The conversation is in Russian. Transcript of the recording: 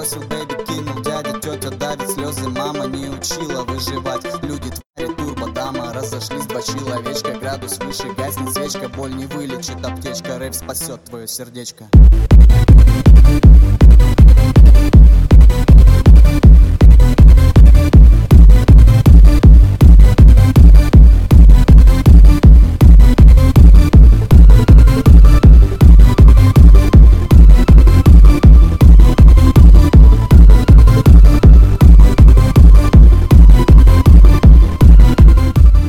бросил, бэйби кинул, дядя, тетя давит слезы, мама не учила выживать. Люди, твари, турбо, дама, разошлись два человечка, градус выше, гаснет свечка, боль не вылечит аптечка, рэп спасет твое сердечко.